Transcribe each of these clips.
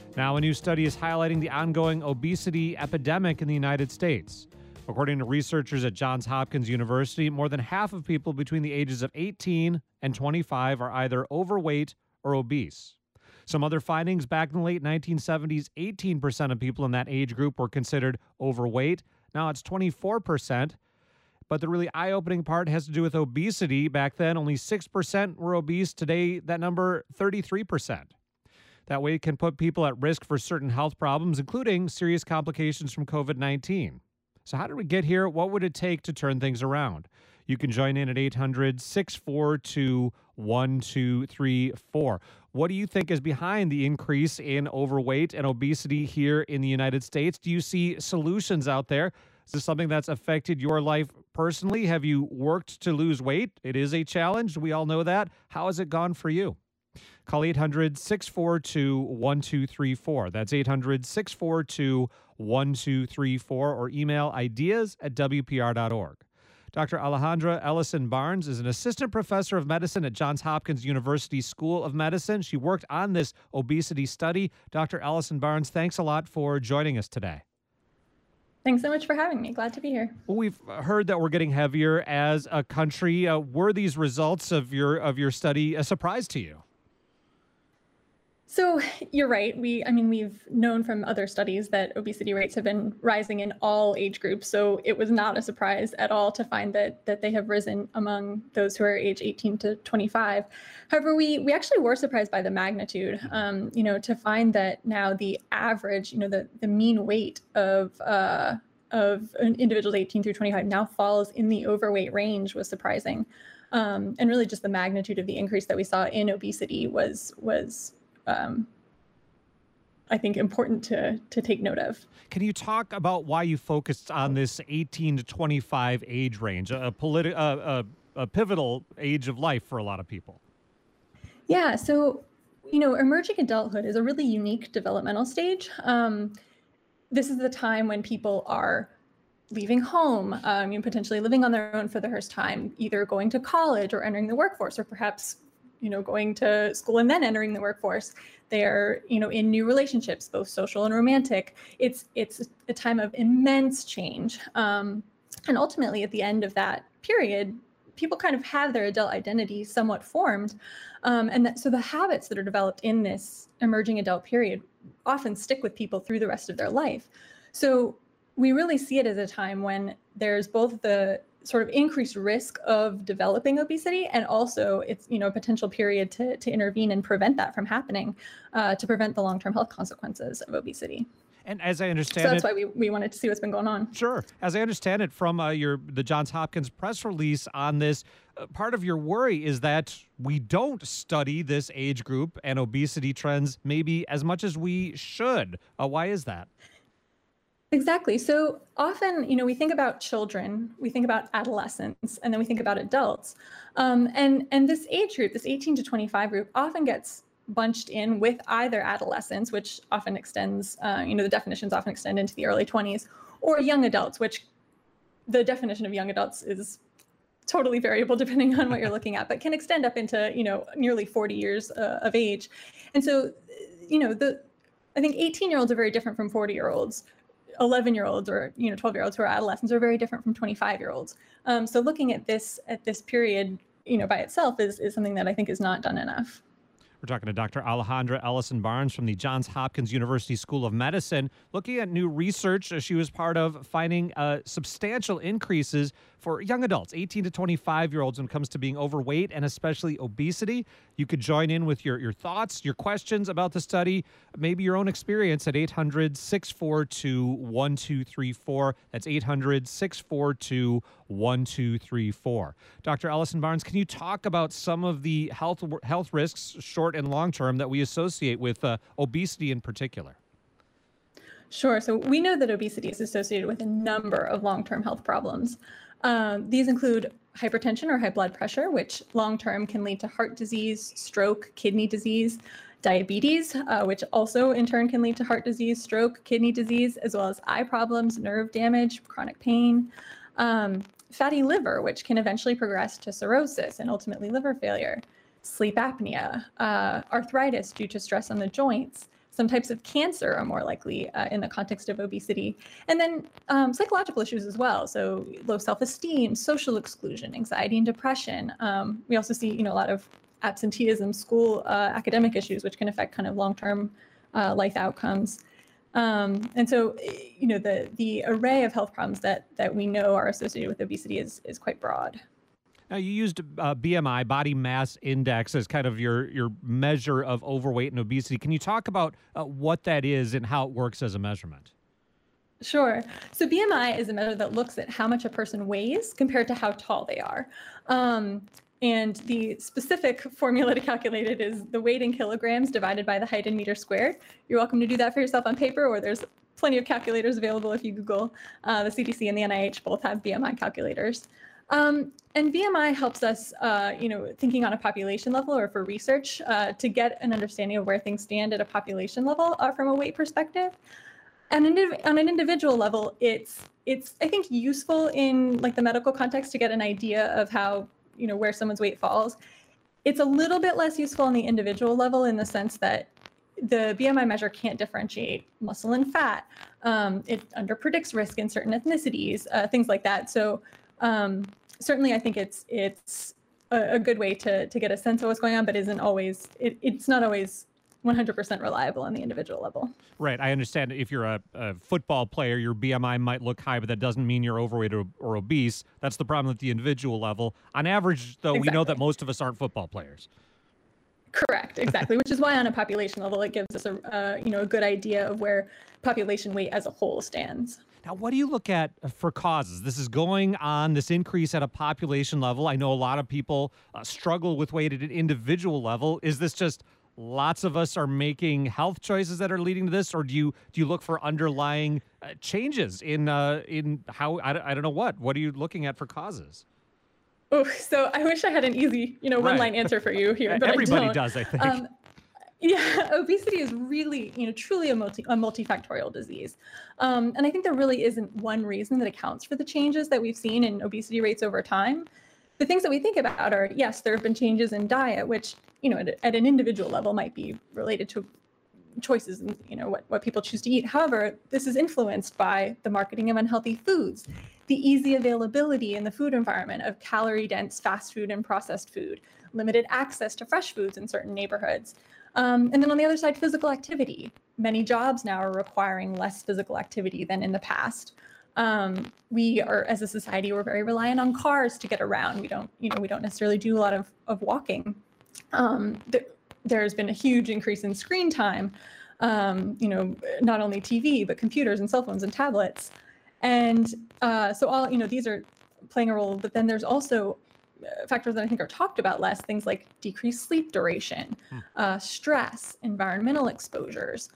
Now, a new study is highlighting the ongoing obesity epidemic in the United States. According to researchers at Johns Hopkins University, more than half of people between the ages of 18 and 25 are either overweight or obese. Some other findings: back in the late 1970s, 18% of people in that age group were considered overweight. Now it's 24%. But the really eye-opening part has to do with obesity. Back then, only 6% were obese. Today, that number, 33%. That weight can put people at risk for certain health problems, including serious complications from COVID-19. So how did we get here? What would it take to turn things around? You can join in at 800-642-1234. What do you think is behind the increase in overweight and obesity here in the United States? Do you see solutions out there? Is this something that's affected your life personally? Have you worked to lose weight? It is a challenge. We all know that. How has it gone for you? Call 800-642-1234. That's 800-642-1234, or email ideas@wpr.org. Dr. Alejandra Ellison Barnes is an assistant professor of medicine at Johns Hopkins University School of Medicine. She worked on this obesity study. Dr. Ellison Barnes, thanks a lot for joining us today. Thanks so much for having me. Glad to be here. Well, we've heard that we're getting heavier as a country. Were these results of your study a surprise to you? So you're right. We've known from other studies that obesity rates have been rising in all age groups. So it was not a surprise at all to find that they have risen among those who are age 18 to 25. However, we actually were surprised by the magnitude, to find that now the average, the mean weight of individuals 18 through 25 now falls in the overweight range was surprising. And really just the magnitude of the increase that we saw in obesity was I think important to take note of. Can you talk about why you focused on this 18 to 25 age range, a pivotal age of life for a lot of people? Yeah, so emerging adulthood is a really unique developmental stage. This is the time when people are leaving home, potentially living on their own for the first time, either going to college or entering the workforce, or perhaps going to school and then entering the workforce. They're, in new relationships, both social and romantic. It's a time of immense change. And ultimately, at the end of that period, people kind of have their adult identity somewhat formed. So the habits that are developed in this emerging adult period often stick with people through the rest of their life. So we really see it as a time when there's both the sort of increased risk of developing obesity, and also it's a potential period to intervene and prevent that from happening, to prevent the long-term health consequences of obesity. And as I understand so that's why we wanted to see what's been going on. Sure. As I understand it from the Johns Hopkins press release on this, part of your worry is that we don't study this age group and obesity trends maybe as much as we should. Why is that? Exactly. So often, we think about children, we think about adolescents, and then we think about adults. And this age group, this 18 to 25 group, often gets bunched in with either adolescents, which often extends, the definitions often extend into the early 20s, or young adults, which the definition of young adults is totally variable depending on what you're looking at, but can extend up into, nearly 40 years of age. And so, I think 18-year-olds are very different from 40-year-olds. 11-year-olds or 12-year-olds who are adolescents are very different from 25-year-olds. So looking at this period, by itself is something that I think is not done enough. We're talking to Dr. Alejandra Ellison Barnes from the Johns Hopkins University School of Medicine, looking at new research she was part of, finding substantial increases for young adults, 18 to 25-year-olds, when it comes to being overweight and especially obesity. You could join in with your thoughts, your questions about the study, maybe your own experience at 800-642-1234. That's 800-642-1234. Dr. Ellison Barnes, can you talk about some of the health risks, short and long term, that we associate with obesity in particular? Sure. So we know that obesity is associated with a number of long-term health problems. These include hypertension or high blood pressure, which long-term can lead to heart disease, stroke, kidney disease, diabetes, which also in turn can lead to heart disease, stroke, kidney disease, as well as eye problems, nerve damage, chronic pain, fatty liver, which can eventually progress to cirrhosis and ultimately liver failure, sleep apnea, arthritis due to stress on the joints, Some types of cancer are more likely in the context of obesity. And then psychological issues as well. So low self-esteem, social exclusion, anxiety and depression. We also see, a lot of absenteeism, school academic issues, which can affect kind of long-term life outcomes. And so, the array of health problems that we know are associated with obesity is quite broad. Now, you used BMI, body mass index, as kind of your measure of overweight and obesity. Can you talk about what that is and how it works as a measurement? Sure. So BMI is a measure that looks at how much a person weighs compared to how tall they are. And the specific formula to calculate it is the weight in kilograms divided by the height in meters squared. You're welcome to do that for yourself on paper, or there's plenty of calculators available if you Google. The CDC and the NIH both have BMI calculators. And BMI helps us, thinking on a population level or for research to get an understanding of where things stand at a population level from a weight perspective. And on an individual level, it's I think useful in like the medical context to get an idea of how, where someone's weight falls. It's a little bit less useful on the individual level in the sense that the BMI measure can't differentiate muscle and fat. It underpredicts risk in certain ethnicities, things like that. So certainly I think it's a good way to get a sense of what's going on, but it's not always 100% reliable on the individual level. Right. I understand if you're a football player, your BMI might look high, but that doesn't mean you're overweight or obese. That's the problem at the individual level. On average, though, Exactly. We know that most of us aren't football players. Correct. Exactly. Which is why on a population level, it gives us a good idea of where population weight as a whole stands. Now, what do you look at for causes? This is going on, this increase at a population level. I know a lot of people struggle with weight at an individual level. Is this just lots of us are making health choices that are leading to this, or do you look for underlying changes in how I don't know what are you looking at for causes? Oh, so I wish I had an easy one-line answer for you here, but everybody I don't. does, I think. Yeah, obesity is really, truly a multifactorial disease. And I think there really isn't one reason that accounts for the changes that we've seen in obesity rates over time. The things that we think about are, yes, there have been changes in diet, which, at an individual level might be related to choices and, what people choose to eat. However, this is influenced by the marketing of unhealthy foods, the easy availability in the food environment of calorie-dense fast food and processed food, limited access to fresh foods in certain neighborhoods. And then on the other side, physical activity. Many jobs now are requiring less physical activity than in the past. We are, as a society, we're very reliant on cars to get around. We don't necessarily do a lot of walking. There's been a huge increase in screen time, not only TV, but computers and cell phones and tablets. And so all, these are playing a role, but then there's also factors that I think are talked about less, things like decreased sleep duration, stress, environmental exposures,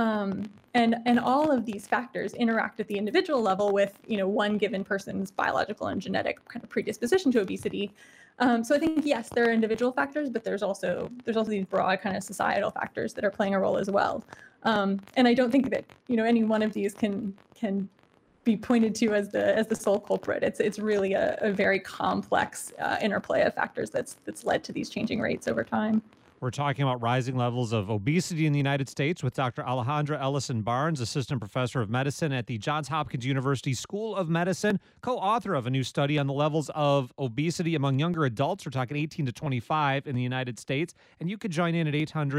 and all of these factors interact at the individual level with, one given person's biological and genetic kind of predisposition to obesity. So I think, yes, there are individual factors, but there's also these broad kind of societal factors that are playing a role as well. And I don't think that, any one of these can be pointed to as the sole culprit. It's really a very complex interplay of factors that's led to these changing rates over time. We're talking about rising levels of obesity in the United States with Dr. Alejandra Ellison Barnes, Assistant Professor of Medicine at the Johns Hopkins University School of Medicine, co-author of a new study on the levels of obesity among younger adults. We're talking 18 to 25 in the United States. And you could join in at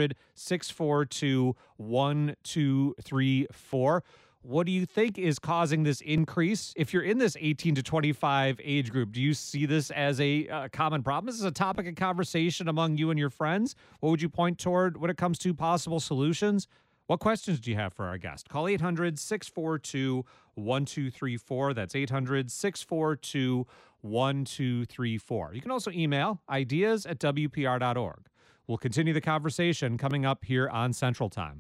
800-642-1234. What do you think is causing this increase? If you're in this 18 to 25 age group, do you see this as a common problem? This is a topic of conversation among you and your friends. What would you point toward when it comes to possible solutions? What questions do you have for our guest? Call 800-642-1234. That's 800-642-1234. You can also email ideas@wpr.org. We'll continue the conversation coming up here on Central Time.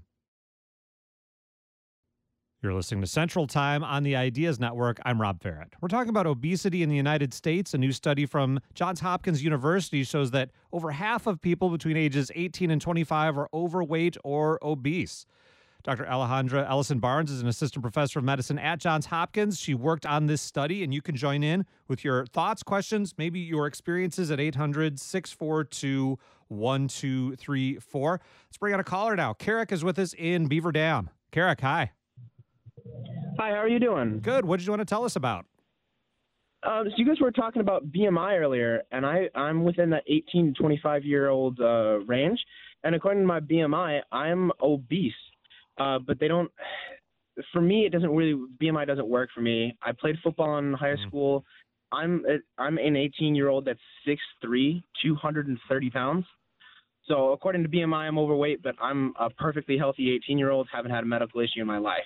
You're listening to Central Time on the Ideas Network. I'm Rob Farrett. We're talking about obesity in the United States. A new study from Johns Hopkins University shows that over half of people between ages 18 and 25 are overweight or obese. Dr. Alejandra Ellison Barnes is an assistant professor of medicine at Johns Hopkins. She worked on this study, and you can join in with your thoughts, questions, maybe your experiences at 800-642-1234. 888-203-1234. Let's bring out a caller now. Carrick is with us in Beaver Dam. Carrick, hi. Hi, how are you doing? Good. What did you want to tell us about? So you guys were talking about BMI earlier, and I'm within that 18 to 25-year-old range. And according to my BMI, I'm obese. But they don't, for me, BMI doesn't work for me. I played football in high school. I'm an 18-year-old that's 6'3", 230 pounds. So according to BMI, I'm overweight, but I'm a perfectly healthy 18-year-old, haven't had a medical issue in my life.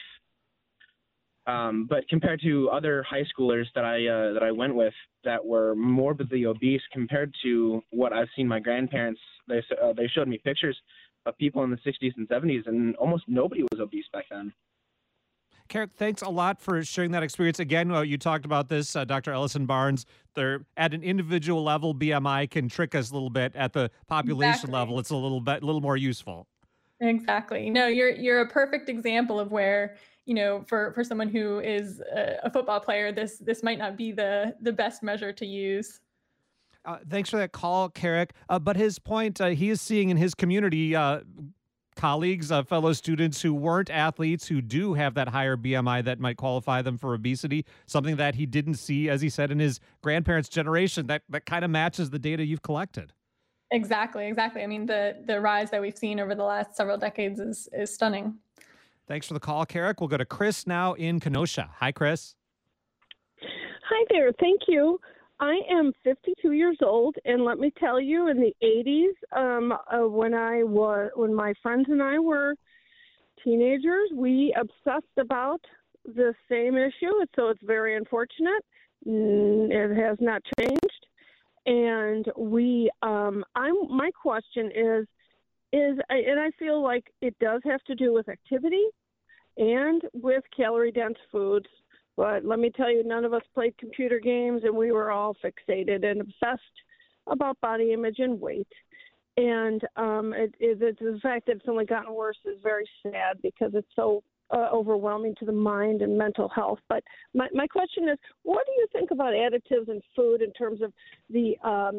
But compared to other high schoolers that I went with that were morbidly obese, compared to what I've seen my grandparents, they showed me pictures of people in the 60s and 70s, and almost nobody was obese back then. Carrick, thanks a lot for sharing that experience. Again, you talked about this, Dr. Ellison Barnes. They're at an individual level, BMI can trick us a little bit. At the population level, it's a little more useful. Exactly. No, you're a perfect example of where, for someone who is a football player, this might not be the best measure to use. Thanks for that call, Carrick. But his point, he is seeing in his community colleagues, fellow students who weren't athletes, who do have that higher BMI that might qualify them for obesity, something that he didn't see, as he said, in his grandparents' generation. That kind of matches the data you've collected. Exactly. I mean, the rise that we've seen over the last several decades is stunning. Thanks for the call, Carrick. We'll go to Chris now in Kenosha. Hi, Chris. Hi there. Thank you. I am 52 years old, and let me tell you, in the 80s, when my friends and I were teenagers, we obsessed about the same issue. So it's very unfortunate. It has not changed. And my question is, and I feel like it does have to do with activity and with calorie-dense foods. But let me tell you, none of us played computer games, and we were all fixated and obsessed about body image and weight. And the fact that it's only gotten worse is very sad because it's so overwhelming to the mind and mental health. But my question is, what do you think about additives in food in terms of the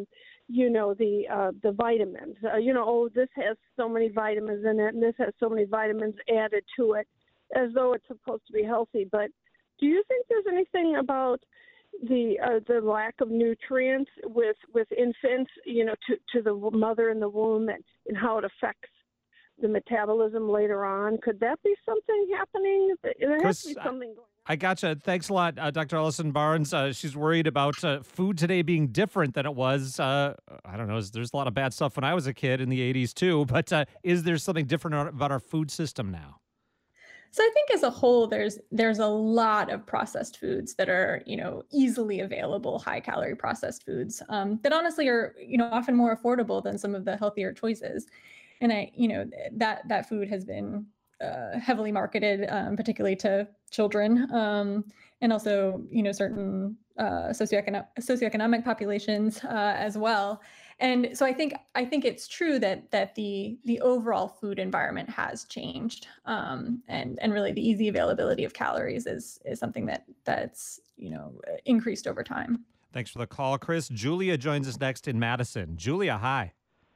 vitamins? This has so many vitamins in it, and this has so many vitamins added to it, as though it's supposed to be healthy. But do you think there's anything about the lack of nutrients with infants, to the mother in the womb, and how it affects the metabolism later on? Could that be something happening? There has to be something going on. I gotcha. Thanks a lot, Dr. Ellison Barnes. She's worried about food today being different than it was. I don't know. There's a lot of bad stuff when I was a kid in the 80s too, but is there something different about our food system now? So I think as a whole, there's a lot of processed foods that are, easily available, high calorie processed foods that honestly are, often more affordable than some of the healthier choices. And that food has been heavily marketed, particularly to children, and also, certain socioeconomic populations as well. And so I think it's true that the overall food environment has changed, and really the easy availability of calories is something that's increased over time. Thanks for the call, Chris. Julia joins us next in Madison. Julia, hi.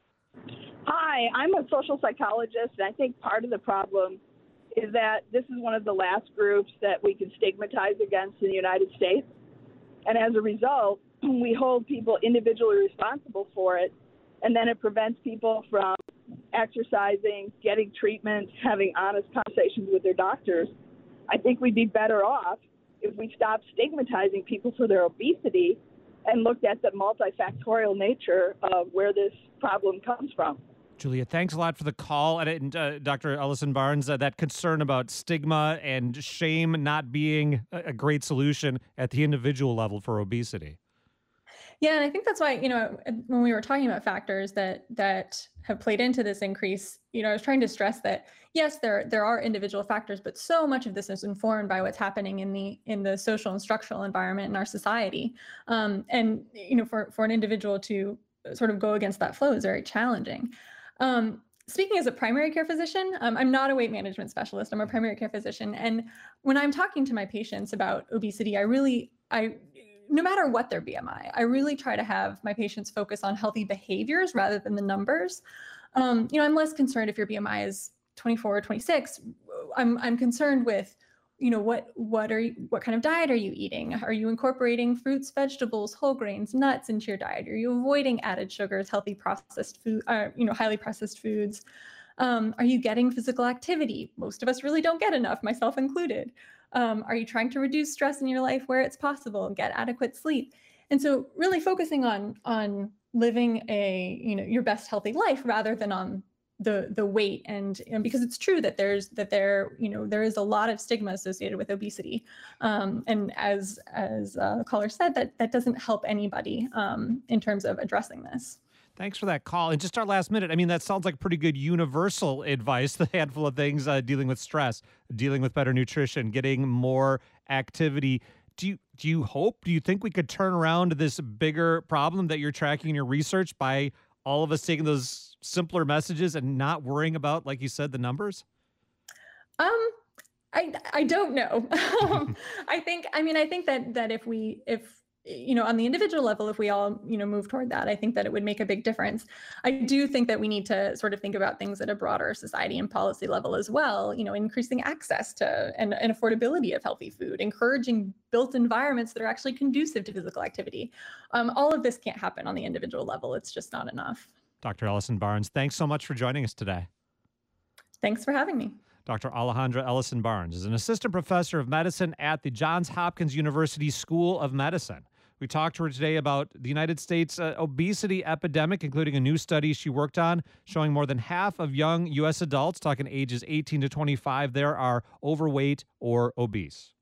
Hi, I'm a social psychologist, and I think part of the problem is that this is one of the last groups that we can stigmatize against in the United States. And as a result, we hold people individually responsible for it, and then it prevents people from exercising, getting treatment, having honest conversations with their doctors. I think we'd be better off if we stopped stigmatizing people for their obesity and looked at the multifactorial nature of where this problem comes from. Julia, thanks a lot for the call. And Dr. Ellison Barnes, that concern about stigma and shame not being a great solution at the individual level for obesity. Yeah, and I think that's why, when we were talking about factors that have played into this increase, I was trying to stress that, yes, there are individual factors, but so much of this is informed by what's happening in the social and structural environment in our society. And, for an individual to sort of go against that flow is very challenging. Speaking as a primary care physician, I'm not a weight management specialist. I'm a primary care physician. And when I'm talking to my patients about obesity, I no matter what their BMI, I really try to have my patients focus on healthy behaviors rather than the numbers. I'm less concerned if your BMI is 24 or 26. I'm concerned with, what kind of diet are you eating? Are you incorporating fruits, vegetables, whole grains, nuts into your diet? Are you avoiding added sugars, healthy processed food, highly processed foods? Are you getting physical activity? Most of us really don't get enough, myself included. Are you trying to reduce stress in your life where it's possible and get adequate sleep? And so really focusing on living your best healthy life rather than on the weight, and because it's true that there is a lot of stigma associated with obesity, and as the caller said, that doesn't help anybody in terms of addressing this. Thanks for that call. And just our last minute, I mean, that sounds like pretty good universal advice, the handful of things, dealing with stress, dealing with better nutrition, getting more activity. Do you think we could turn around this bigger problem that you're tracking in your research by all of us taking those simpler messages and not worrying about, like you said, the numbers? I don't know. I think that if on the individual level, if we all, move toward that, I think that it would make a big difference. I do think that we need to sort of think about things at a broader society and policy level as well, increasing access to and affordability of healthy food, encouraging built environments that are actually conducive to physical activity. All of this can't happen on the individual level. It's just not enough. Dr. Ellison Barnes, thanks so much for joining us today. Thanks for having me. Dr. Alejandra Ellison Barnes is an assistant professor of medicine at the Johns Hopkins University School of Medicine. We talked to her today about the United States obesity epidemic, including a new study she worked on showing more than half of young U.S. adults, talking ages 18 to 25, there are overweight or obese.